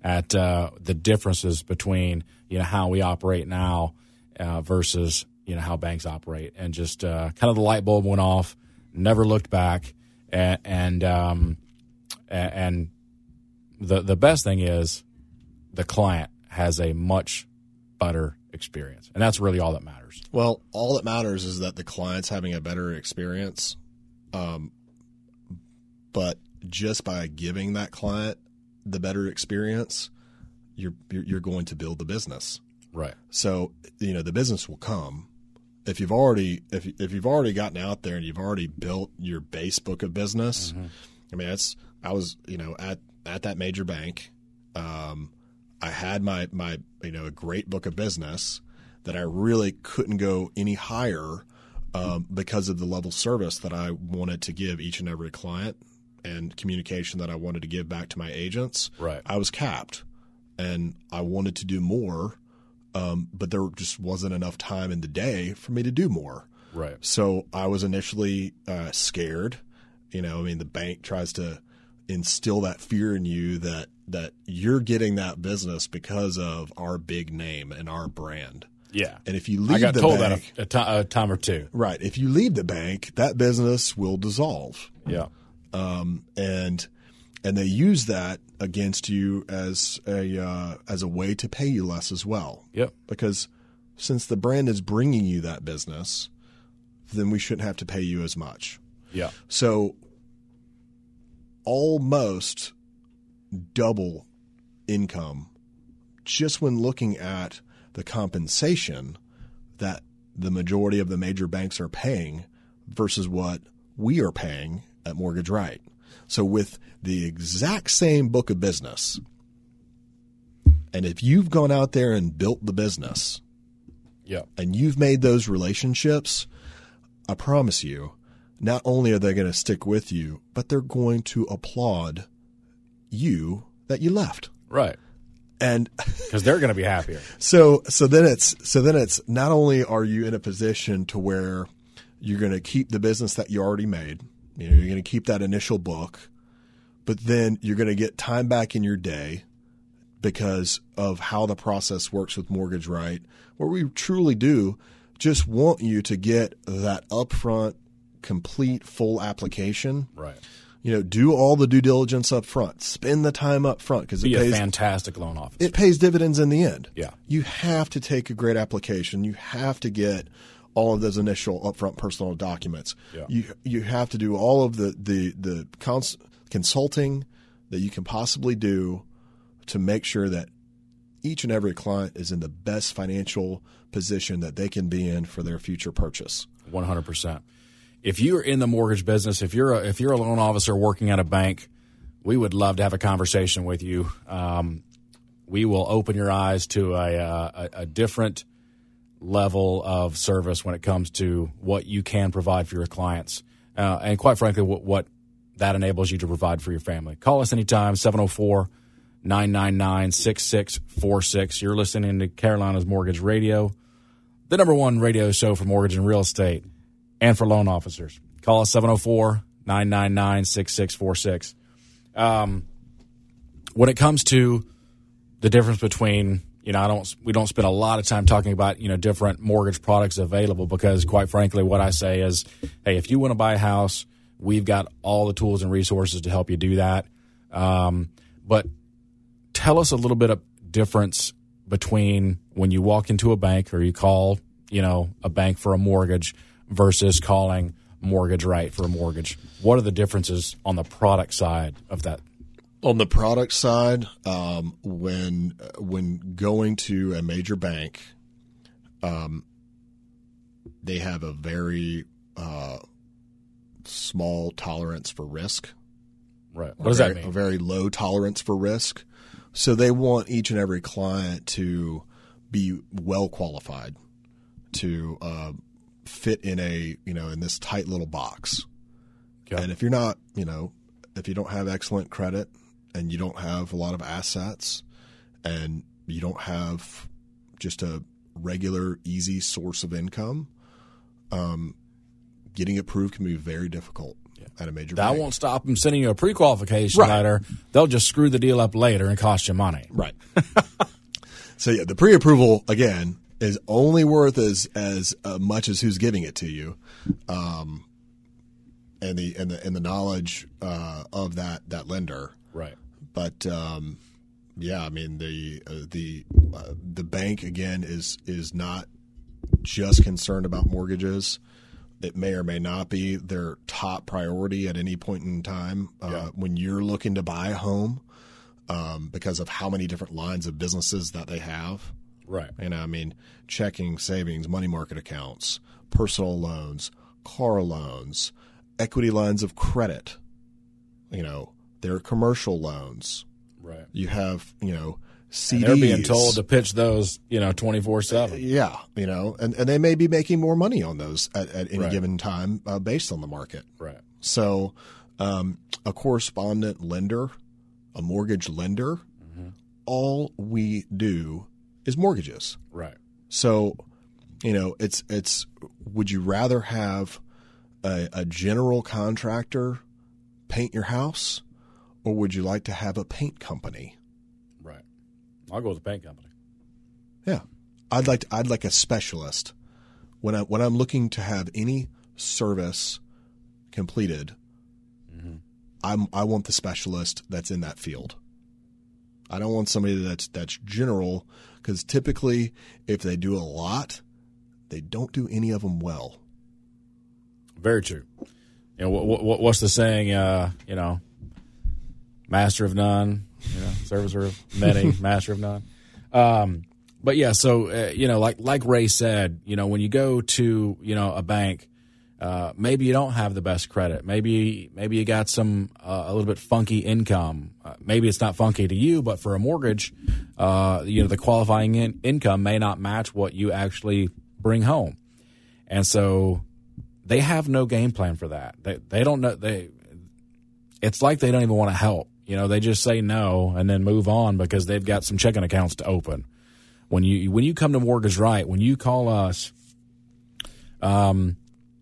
B: at uh, the differences between, you know, how we operate now uh, versus, you know, how banks operate. And just uh, kind of the light bulb went off, never looked back. And, and, um, and the, the best thing is the client has a much better experience. And that's really all that matters.
C: Well, all that matters is that the client's having a better experience. Um, but just by giving that client the better experience, you're, you're you're going to build the business.
B: Right.
C: So, you know, the business will come if you've already if if you've already gotten out there and you've already built your base book of business. Mm-hmm. I mean, that's I was, you know, at at that major bank. Um, I had my my you know a great book of business that I really couldn't go any higher um, because of the level of service that I wanted to give each and every client and communication that I wanted to give back to my agents.
B: Right.
C: I was capped, and I wanted to do more, um, but there just wasn't enough time in the day for me to do more.
B: Right.
C: So I was initially uh, scared. You know, I mean, the bank tries to instill that fear in you that that you're getting that business because of our big name and our brand.
B: Yeah.
C: And if you leave
B: I got
C: the
B: told
C: bank,
B: that a, a, t- a time or two.
C: Right. If you leave the bank, that business will dissolve.
B: Yeah.
C: Um, and and they use that against you as a uh, as a way to pay you less as well.
B: Yep.
C: Because since the brand is bringing you that business, then we shouldn't have to pay you as much.
B: Yeah.
C: So almost double income just when looking at the compensation that the majority of the major banks are paying versus what we are paying at Mortgage Right. So with the exact same book of business, and if you've gone out there and built the business,
B: yeah,
C: and you've made those relationships, I promise you, not only are they going to stick with you, but they're going to applaud you that you left.
B: Right.
C: And
B: because they're going to be happier.
C: So, so then it's, so then it's not only are you in a position to where you're going to keep the business that you already made, you know, you're going to keep that initial book, but then you're going to get time back in your day because of how the process works with Mortgage Right, where we truly do just want you to get that upfront, complete, full application.
B: Right.
C: You know, do all the due diligence up front. Spend the time up front because it
B: Be
C: pays
B: a fantastic loan officer.
C: It pays dividends in the end.
B: Yeah.
C: You have to take a great application. You have to get all of those initial upfront personal documents.
B: Yeah.
C: You you have to do all of the the the cons- consulting that you can possibly do to make sure that each and every client is in the best financial position that they can be in for their future purchase.
B: one hundred percent. If you're in the mortgage business, if you're a, if you're a loan officer working at a bank, we would love to have a conversation with you. Um, we will open your eyes to a, a, a different level of service when it comes to what you can provide for your clients, uh, and quite frankly, what, what that enables you to provide for your family. Call us anytime, seven oh four, nine nine nine, six six four six. You're listening to Carolina's Mortgage Radio, the number one radio show for mortgage and real estate and for loan officers. Call us seven oh four, nine nine nine, six six four six. Um, when it comes to the difference between, you know, I don't, we don't spend a lot of time talking about, you know, different mortgage products available because, quite frankly, what I say is, hey, if you want to buy a house, we've got all the tools and resources to help you do that. Um, but tell us a little bit of difference between when you walk into a bank or you call, you know, a bank for a mortgage versus calling Mortgage Right for a mortgage. What are the differences on the product side of that?
C: On the product side, um, when when going to a major bank, um, they have a very uh, small tolerance for risk.
B: Right. What does
C: very,
B: that mean?
C: A very low tolerance for risk. So they want each and every client to be well qualified to uh, fit in a, you know, in this tight little box. Okay. And if you're not, you know, if you don't have excellent credit and you don't have a lot of assets and you don't have just a regular, easy source of income, um, getting approved can be very difficult.
B: Yeah.
C: at a major
B: that
C: bank.
B: won't stop them sending you a pre-qualification
C: Right.
B: letter. They'll just screw the deal up later and cost you money.
C: Right. So yeah, the pre-approval again is only worth as as uh, much as who's giving it to you, um, and the and the and the knowledge uh, of that that lender.
B: Right.
C: But um, yeah, I mean the uh, the uh, the bank again is is not just concerned about mortgages. It may or may not be their top priority at any point in time uh,
B: Yeah.
C: when you're looking to buy a home, um, because of how many different lines of businesses that they have.
B: Right.
C: You know, I mean, checking, savings, money market accounts, personal loans, car loans, equity lines of credit. You know, their commercial loans.
B: Right.
C: You have, you know, C Ds.
B: And they're being told to pitch those, you know, twenty-four seven.
C: Yeah, you know, and, and they may be making more money on those at, at any
B: Right.
C: given time uh, based on the market.
B: Right.
C: So um, a correspondent lender, a mortgage lender,
B: Mm-hmm.
C: all we do is mortgages.
B: Right.
C: So, you know, it's it's. Would you rather have a, a general contractor paint your house, or would you like to have a paint company?
B: Right. I'll go with the paint company.
C: Yeah, I'd like to, I'd like a specialist when I when I'm looking to have any service completed.
B: Mm-hmm.
C: I'm I want the specialist that's in that field. I don't want somebody that's that's general, because typically if they do a lot, they don't do any of them well.
B: Very true. You know, what, what, what's the saying? Uh, you know, master of none, you know, servicer of many, master of none. Um, but yeah, so uh, you know, like like Ray said, you know, when you go to you know a bank, uh, maybe you don't have the best credit. Maybe maybe you got some uh, a little bit funky income. Uh, maybe it's not funky to you, but for a mortgage, uh, you know, the qualifying in- income may not match what you actually bring home, and so they have no game plan for that. They they don't know they. It's like they don't even want to help. You know, they just say no and then move on because they've got some checking accounts to open. When you when you come to Mortgage Right, when you call us, um,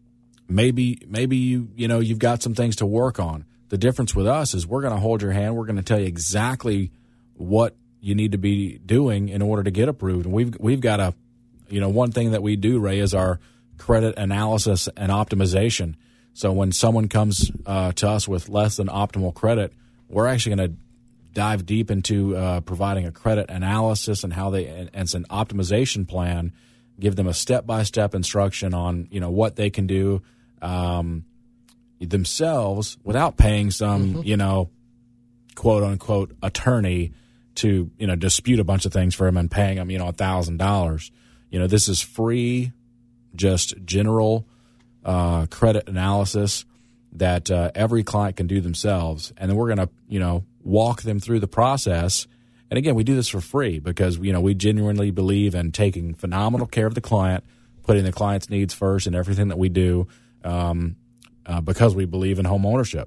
B: maybe maybe you you know you've got some things to work on. The difference with us is we're going to hold your hand. We're going to tell you exactly what you need to be doing in order to get approved. And we've we've got a, you know, one thing that we do, Ray, is our credit analysis and optimization. So when someone comes uh, to us with less than optimal credit, we're actually going to dive deep into uh, providing a credit analysis and how they and, and it's an optimization plan. Give them a step-by-step instruction on you know what they can do um, themselves without paying some mm-hmm. you know quote unquote attorney to you know dispute a bunch of things for them and paying them you know a thousand dollars. You know this is free, just general uh, credit analysis that uh, every client can do themselves, and then we're going to, you know, walk them through the process. And again, we do this for free because, you know, we genuinely believe in taking phenomenal care of the client, putting the client's needs first in everything that we do, um, uh, because we believe in home ownership.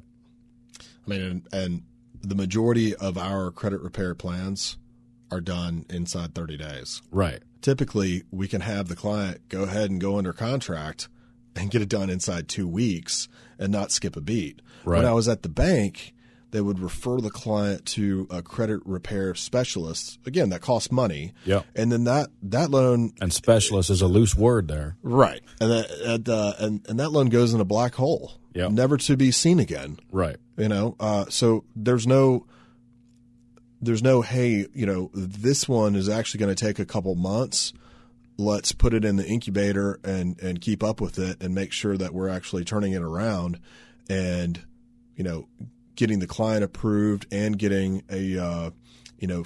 C: I mean, and, and the majority of our credit repair plans are done inside thirty days.
B: Right.
C: Typically, we can have the client go ahead and go under contract and get it done inside two weeks and not skip a beat.
B: Right.
C: When I was at the bank, they would refer the client to a credit repair specialist. Again, that costs money.
B: Yep.
C: And then that, that loan.
B: And specialist is a loose word there.
C: Right. And that, and, uh, and, and that loan goes in a black hole.
B: Yep.
C: Never to be seen again.
B: Right.
C: You know, uh, so there's no, there's no, hey, you know, this one is actually going to take a couple months. Let's put it in the incubator and, and keep up with it and make sure that we're actually turning it around and, you know, getting the client approved and getting a, uh, you know,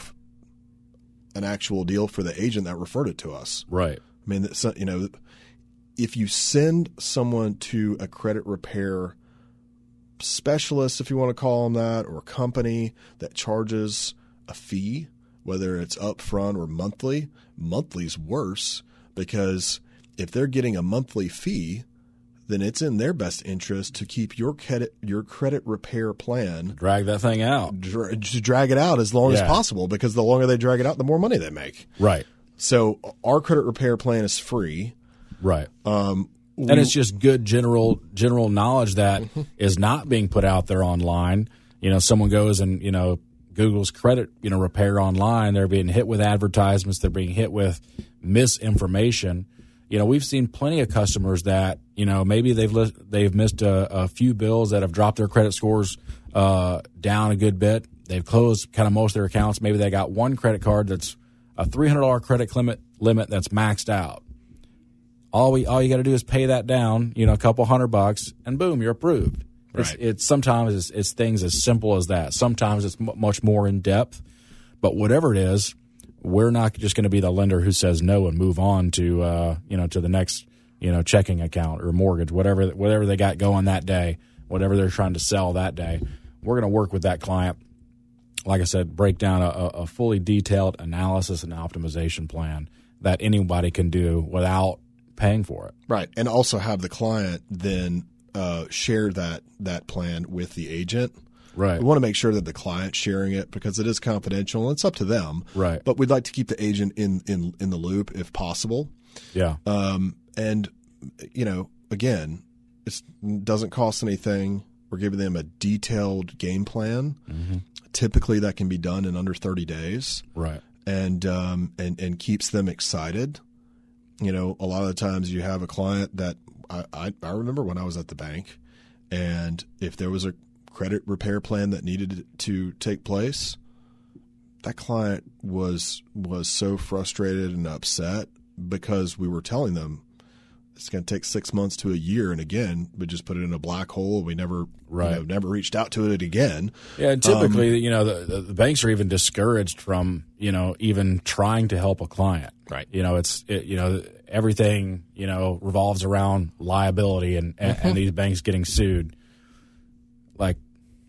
C: an actual deal for the agent that referred it to us.
B: Right.
C: I mean, that's, you know, if you send someone to a credit repair specialist, if you want to call them that, or a company that charges a fee, whether it's upfront or monthly, monthly's worse because if they're getting a monthly fee, then it's in their best interest to keep your credit your credit repair plan
B: drag that thing out,
C: dra- to drag it out as long
B: yeah.
C: as possible because the longer they drag it out, the more money they make.
B: Right.
C: So our credit repair plan is free.
B: Right.
C: Um,
B: we, and it's just good general general knowledge that mm-hmm. is not being put out there online. You know, someone goes and, you know, Google's credit, you know, repair online. They're being hit with advertisements. They're being hit with misinformation. You know, we've seen plenty of customers that, you know, maybe they've li- they've missed a, a few bills that have dropped their credit scores uh, down a good bit. They've closed kind of most of their accounts. Maybe they got one credit card that's a three hundred dollars credit limit limit that's maxed out. All we all you got to do is pay that down, you know, a couple hundred bucks, and boom, you're approved. It's,
C: right.
B: it's sometimes it's, it's things as simple as that. Sometimes it's m- much more in depth. But whatever it is, we're not just going to be the lender who says no and move on to uh, you know to the next you know checking account or mortgage, whatever whatever they got going that day, whatever they're trying to sell that day. We're going to work with that client. Like I said, break down a, a fully detailed analysis and optimization plan that anybody can do without paying for it.
C: Right, and also have the client then uh, share that that plan with the agent.
B: Right.
C: We want to make sure that the client's sharing it because it is confidential and it's up to them.
B: Right.
C: But we'd like to keep the agent in, in, in the loop if possible.
B: Yeah.
C: Um, and, you know, again, it doesn't cost anything. We're giving them a detailed game plan. Mm-hmm. Typically that can be done in under thirty days.
B: Right.
C: And, um, and, and keeps them excited. You know, a lot of the times you have a client that I, I, I remember when I was at the bank, and if there was a credit repair plan that needed to take place, that client was was so frustrated and upset because we were telling them it's going to take six months to a year, and again, we just put it in a black hole. We never,
B: right.
C: you know, never reached out to it again.
B: Yeah, and typically, um, you know, the, the banks are even discouraged from, you know, even trying to help a client.
C: Right.
B: You know, it's, it, you know, everything, you know, revolves around liability and, and, mm-hmm. and these banks getting sued. Like,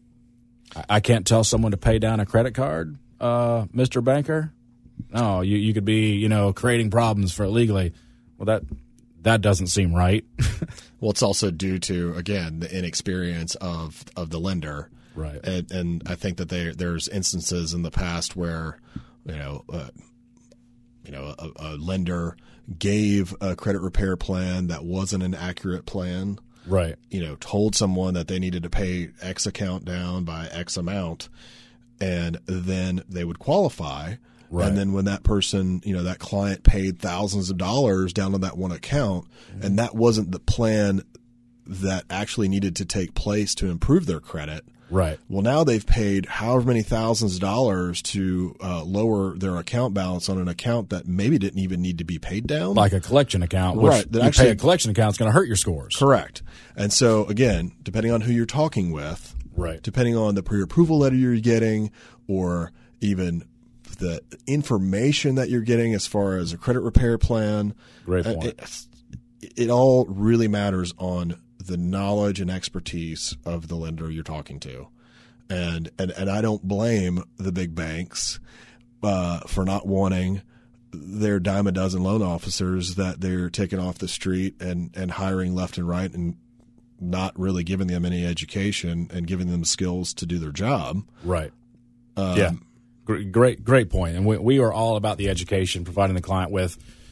B: I can't tell someone to pay down a credit card, uh, Mister Banker. No, you, you could be, you know, creating problems for illegally. Well, that that doesn't seem right.
C: Well, it's also due to, again, the inexperience of of the lender.
B: Right.
C: And, and I think that there there's instances in the past where, you know, uh, you know, a, a lender gave a credit repair plan that wasn't an accurate plan.
B: Right.
C: You know, told someone that they needed to pay X account down by X amount, and then they would qualify. Right. And then when that person, you know, that client paid thousands of dollars down on that one account, mm-hmm. and that wasn't the plan that actually needed to take place to improve their credit.
B: Right.
C: Well, now they've paid however many thousands of dollars to uh, lower their account balance on an account that maybe didn't even need to be paid down.
B: Like a collection account, which
C: right. That
B: you
C: actually,
B: pay a collection account is going to hurt your scores.
C: Correct. And so, again, depending on who you're talking with,
B: right.
C: depending on the pre-approval letter you're getting, or even the information that you're getting as far as a credit repair plan,
B: Great point.
C: It, it all really matters on the knowledge and expertise of the lender you're talking to. And and, and I don't blame the big banks uh, for not wanting their dime a dozen loan officers that they're taking off the street and, and hiring left and right and not really giving them any education and giving them skills to do their job.
B: Right.
C: Um,
B: yeah. Great, great point. And we, we are all about the education, providing the client with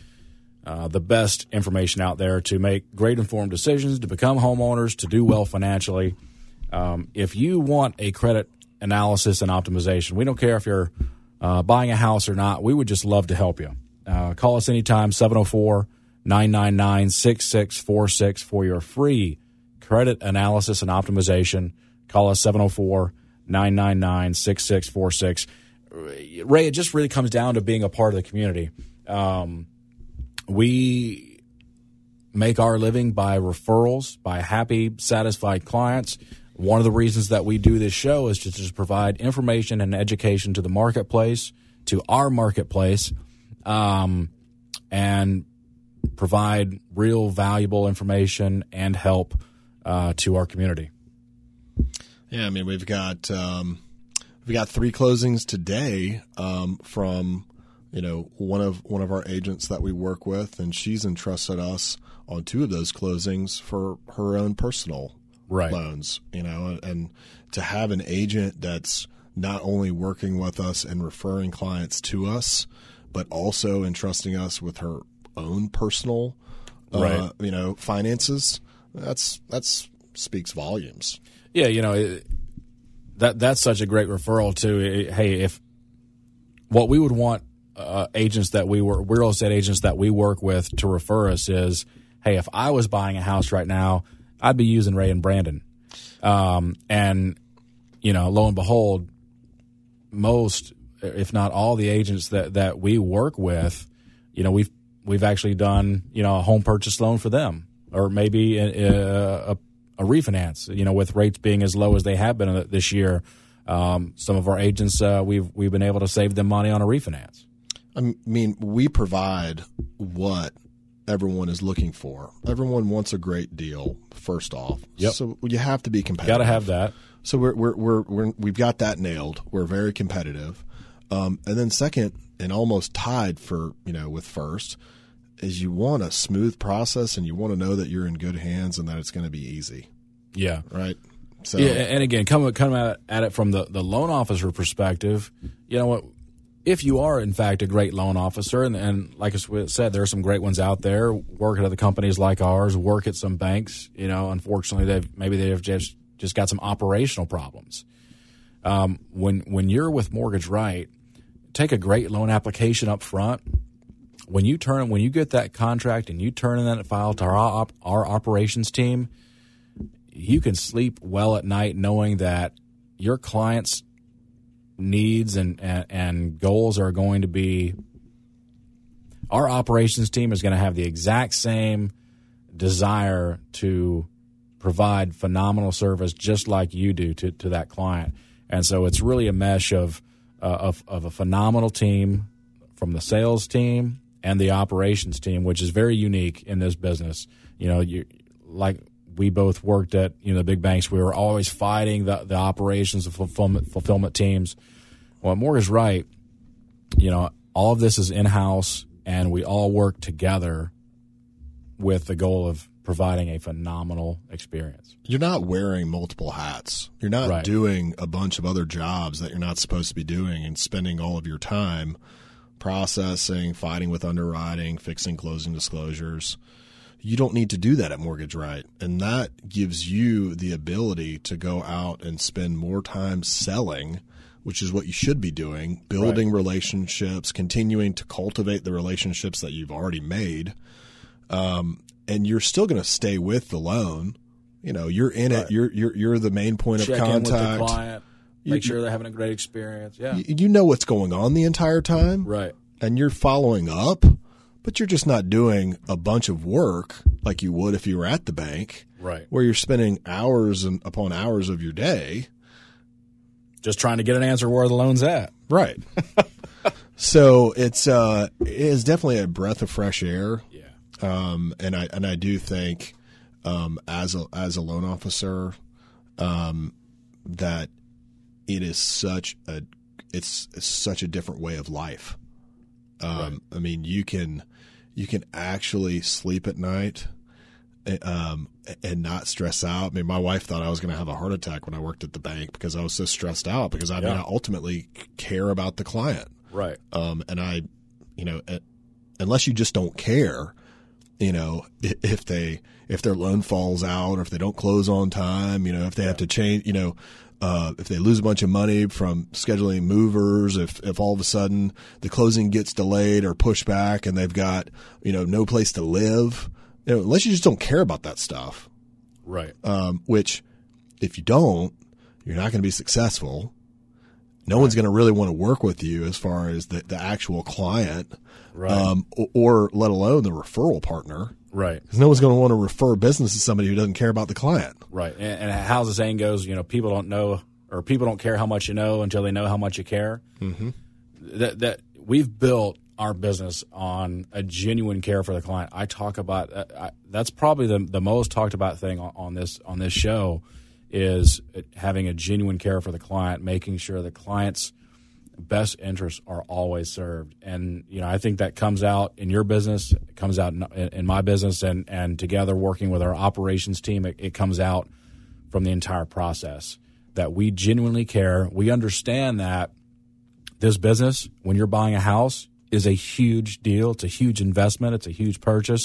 B: uh, the best information out there to make great informed decisions, to become homeowners, to do well financially. Um, if you want a credit analysis and optimization, we don't care if you're uh, buying a house or not. We would just love to help you. Uh, call us anytime, seven oh four, nine nine nine, six six four six for your free credit analysis and optimization. Call us seven oh four, nine nine nine, six six four six. Ray, it just really comes down to being a part of the community. Um, we make our living by referrals, by happy, satisfied clients. One of the reasons that we do this show is to just provide information and education to the marketplace, to our marketplace, um, and provide real valuable information and help uh, to our community.
C: Yeah, I mean, we've got um, we've got three closings today um, from you know one of one of our agents that we work with, and she's entrusted us on two of those closings for her own personal
B: right.
C: loans. You know, and to have an agent that's not only working with us and referring clients to us, but also entrusting us with her own personal uh,
B: right.
C: you know, finances, that's that's speaks volumes.
B: Yeah, you know, it, that that's such a great referral to, hey, if what we would want uh, agents that we work, real estate agents that we work with to refer us is, hey, if I was buying a house right now, I'd be using Ray and Brandon. Um, and, you know, lo and behold, most, if not all the agents that, that we work with, you know, we've, we've actually done, you know, a home purchase loan for them, or maybe a, a, a refinance, you know, with rates being as low as they have been this year. Um, some of our agents, uh, we've, we've been able to save them money on a refinance.
C: I mean, we provide what everyone is looking for. Everyone wants a great deal, first off.
B: Yep.
C: So you have to be competitive.
B: Got to have that.
C: So we're, we're, we're, we're, we've got that nailed. We're very competitive. Um, and then second, and almost tied for, you know, with first, is you want a smooth process and you want to know that you're in good hands and that it's going to be easy.
B: Yeah.
C: Right. So,
B: yeah. And again, coming, coming at, at it from the, the loan officer perspective, you know what? If you are, in fact, a great loan officer, and, and like I said, there are some great ones out there, work at other companies like ours, work at some banks, you know, unfortunately, they've maybe they've just, just got some operational problems. Um, when when you're with Mortgage Right, take a great loan application up front. When you turn, when you get that contract and you turn in that file to our, op, our operations team, you can sleep well at night knowing that your client's needs and, and, and goals are going to be, our operations team is going to have the exact same desire to provide phenomenal service just like you do to, to that client. And so it's really a mesh of, uh, of, of a phenomenal team from the sales team and the operations team, which is very unique in this business. You know, you like we both worked at, you know, the big banks. We were always fighting the, the operations and fulfillment, fulfillment teams. Well, at Mortgage Right, you know, all of this is in-house, and we all work together with the goal of providing a phenomenal experience.
C: You're not wearing multiple hats. You're not
B: right.
C: doing a bunch of other jobs that you're not supposed to be doing and spending all of your time processing, fighting with underwriting, fixing closing disclosures. You don't need to do that at Mortgage Right. And that gives you the ability to go out and spend more time selling, which is what you should be doing, building right. relationships, continuing to cultivate the relationships that you've already made. Um, and you're still going to stay with the loan. You know, you're in right. it. You're, you're, you're the main point
B: Check
C: of contact.
B: In with the client. Make
C: you,
B: sure they're having a great experience. Yeah.
C: You, you know what's going on the entire time.
B: Right.
C: And you're following up, but you're just not doing a bunch of work like you would if you were at the bank.
B: Right.
C: Where you're spending hours and upon hours of your day
B: just trying to get an answer where the loan's at.
C: Right. So it's uh it is definitely a breath of fresh air.
B: Yeah.
C: Um and I and I do think um as a as a loan officer um that it is such a it's, it's such a different way of life. Um right. I mean you can you can actually sleep at night um and not stress out. I mean my wife thought I was going to have a heart attack when I worked at the bank because I was so stressed out because I yeah. mean I ultimately care about the client.
B: Right.
C: Um, and I, you know, unless you just don't care, you know, if they, if their loan falls out or if they don't close on time, you know, if they yeah. have to change, you know, uh, if they lose a bunch of money from scheduling movers, if, if all of a sudden the closing gets delayed or pushed back and they've got, you know, no place to live, you know, unless you just don't care about that stuff.
B: Right.
C: Um, which if you don't, you're not going to be successful. No right. one's going to really want to work with you as far as the, the actual client,
B: right.
C: um, or, or let alone the referral partner.
B: Right.
C: Because no one's going to want to refer business to somebody who doesn't care about the client.
B: Right. And, and how the saying goes, you know, people don't know or people don't care how much you know until they know how much you care.
C: Mm-hmm.
B: That, that we've built our business on a genuine care for the client. I talk about uh, I, that's probably the the most talked about thing on, on this on this show is having a genuine care for the client, making sure the client's best interests are always served. And, you know, I think that comes out in your business, it comes out in, in my business, and, and together working with our operations team, it, it comes out from the entire process that we genuinely care. We understand that this business, when you're buying a house, is a huge deal. It's a huge investment. It's a huge purchase.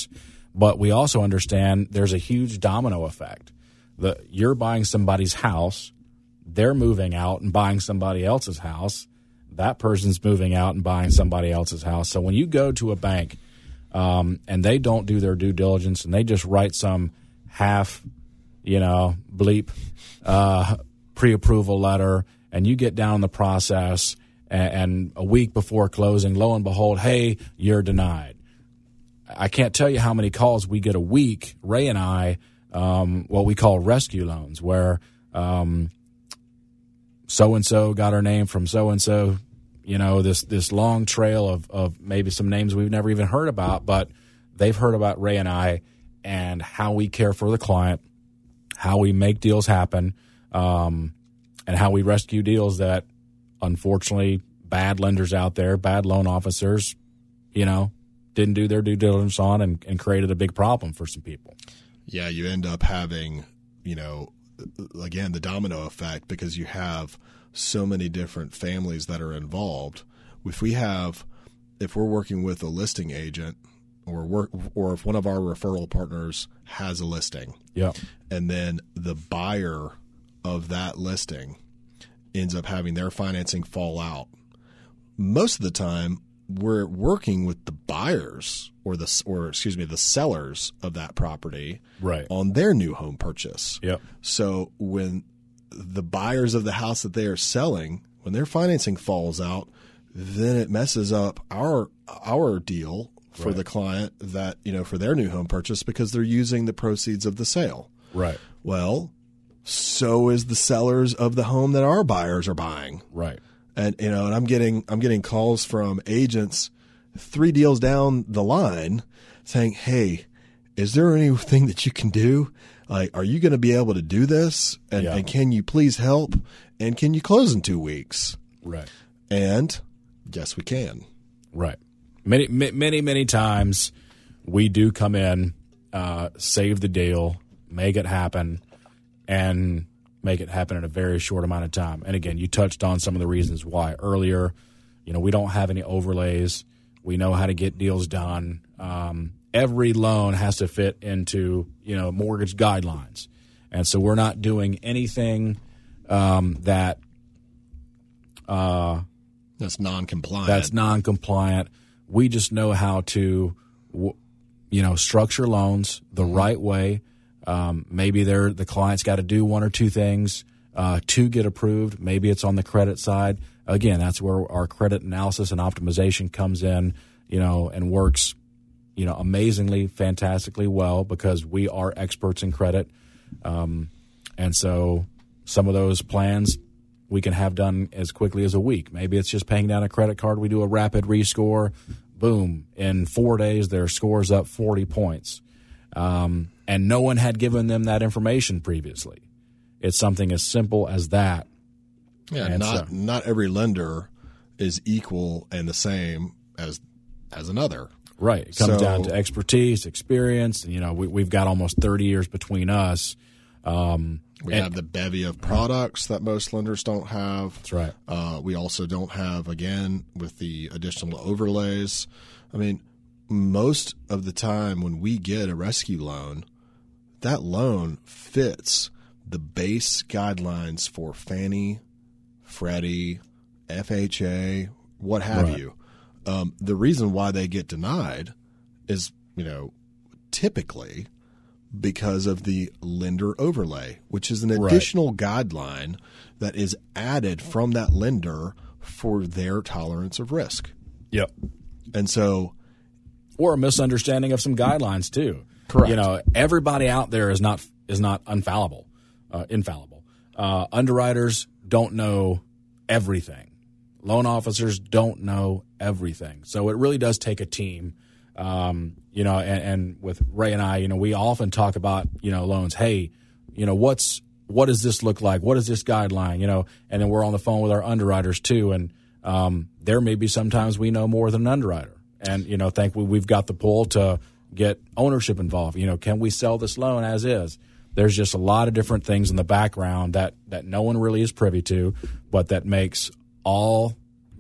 B: But we also understand there's a huge domino effect. The, you're buying somebody's house, they're moving out and buying somebody else's house. That person's moving out and buying somebody else's house. So when you go to a bank um, and they don't do their due diligence and they just write some half, you know, bleep uh, pre-approval letter, and you get down the process, and, and a week before closing, lo and behold, hey, you're denied. I can't tell you how many calls we get a week, Ray and I, um, what we call rescue loans, where um, so-and-so got our name from so-and-so, you know, this this long trail of, of maybe some names we've never even heard about, but they've heard about Ray and I and how we care for the client, how we make deals happen, um, and how we rescue deals that, unfortunately, bad lenders out there, bad loan officers, you know, didn't do their due diligence on and, and created a big problem for some people.
C: Yeah, you end up having, you know, again, the domino effect, because you have so many different families that are involved. If we have, if we're working with a listing agent, or work, or if one of our referral partners has a listing,
B: yeah,
C: and then the buyer of that listing ends up having their financing fall out, most of the time we're working with the buyers or the or excuse me the sellers of that property,
B: right,
C: on their new home purchase.
B: Yep.
C: So when the buyers of the house that they are selling, when their financing falls out, then it messes up our our deal for
B: right.
C: the client, that, you know, for their new home purchase, because they're using the proceeds of the sale.
B: Right.
C: Well, so is the sellers of the home that our buyers are buying.
B: Right.
C: And, you know, and I'm getting, I'm getting calls from agents three deals down the line saying, hey, is there anything that you can do? Like, are you going to be able to do this? And,
B: yeah.
C: and can you please help? And can you close in two weeks?
B: Right.
C: And yes, we can.
B: Right. Many, many, many times we do come in, uh, save the deal, make it happen, and make it happen in a very short amount of time. And again, you touched on some of the reasons why earlier. You know, we don't have any overlays. We know how to get deals done. Um, every loan has to fit into, you know, mortgage guidelines. And so we're not doing anything um, that uh,
C: that's non-compliant.
B: That's non-compliant. We just know how to, you know, structure loans the mm-hmm. right way. Um, maybe they're, the client's got to do one or two things uh, to get approved. Maybe it's on the credit side. Again, that's where our credit analysis and optimization comes in, you know, and works, you know, amazingly, fantastically well, because we are experts in credit. Um, and so some of those plans we can have done as quickly as a week. Maybe it's just paying down a credit card. We do a rapid rescore. Boom. In four days, their score's up forty points. Um, and no one had given them that information previously. It's something as simple as that.
C: Yeah,
B: and
C: not
B: so,
C: not every lender is equal and the same as as another.
B: Right. It comes
C: so,
B: down to expertise, experience. And, you know, we, we've got almost thirty years between us. Um,
C: we
B: and,
C: have the bevy of products that most lenders don't have.
B: That's right.
C: Uh, we also don't have, again, with the additional overlays. I mean, most of the time when we get a rescue loan, that loan fits the base guidelines for Fannie, Freddie, F H A, what have
B: right.
C: you. Um, the reason why they get denied is, you know, typically because of the lender overlay, which is an additional right. guideline that is added from that lender for their tolerance of risk.
B: Yep.
C: And so,
B: or a misunderstanding of some guidelines too.
C: Correct.
B: You know, everybody out there is not is not infallible. Uh, infallible. Uh, underwriters don't know everything. Loan officers don't know everything. So it really does take a team. Um, you know, and, and with Ray and I, you know, we often talk about, you know, loans. Hey, you know, what's what does this look like? What is this guideline? You know, and then we're on the phone with our underwriters too. And um, there may be sometimes we know more than an underwriter. And, you know, thankfully we've got the pull to get ownership involved. You know, can we sell this loan as is? There's just a lot of different things in the background that, that no one really is privy to, but that makes all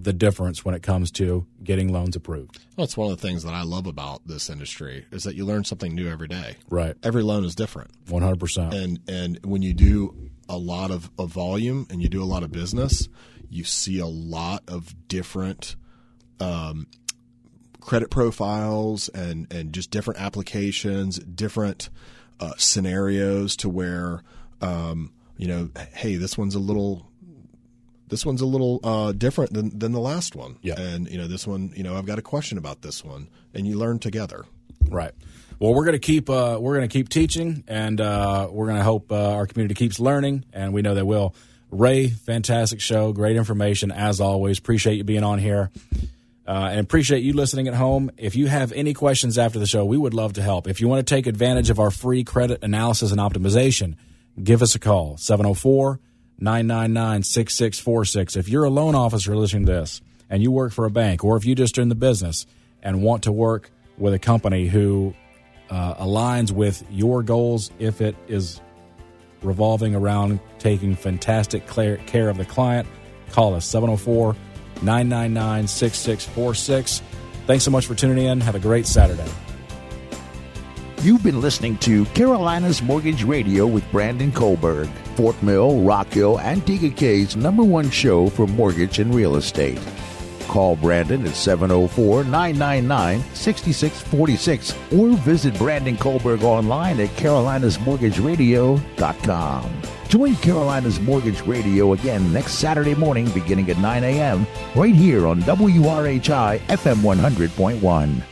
B: the difference when it comes to getting loans approved.
C: Well, it's one of the things that I love about this industry is that you learn something new every day.
B: Right.
C: Every loan is different.
B: one hundred percent.
C: And and when you do a lot of, of volume and you do a lot of business, you see a lot of different um, credit profiles and, and just different applications, different uh, scenarios to where, um, you know, hey, this one's a little – This one's a little uh, different than, than the last one.
B: Yeah.
C: And, you know, this one, you know, I've got a question about this one. And you learn together.
B: Right. Well, we're going to keep uh, we're going to keep teaching, and uh, we're going to hope uh, our community keeps learning, and we know they will. Ray, fantastic show, great information as always. Appreciate you being on here, uh, and appreciate you listening at home. If you have any questions after the show, we would love to help. If you want to take advantage of our free credit analysis and optimization, give us a call, seven oh four, nine nine nine, six six four six. If you're a loan officer listening to this and you work for a bank, or if you just are in the business and want to work with a company who uh, aligns with your goals, if it is revolving around taking fantastic care of the client, call us, seven oh four, nine nine nine, six six four six. Thanks so much for tuning in. Have a great Saturday.
A: You've been listening to Carolina's Mortgage Radio with Brandon Kohlberg, Fort Mill, Rock Hill, and T K K's number one show for mortgage and real estate. Call Brandon at seven oh four, nine nine nine, six six four six or visit Brandon Kohlberg online at carolinas mortgage radio dot com. Join Carolina's Mortgage Radio again next Saturday morning beginning at nine a.m. right here on W R H I F M one hundred point one.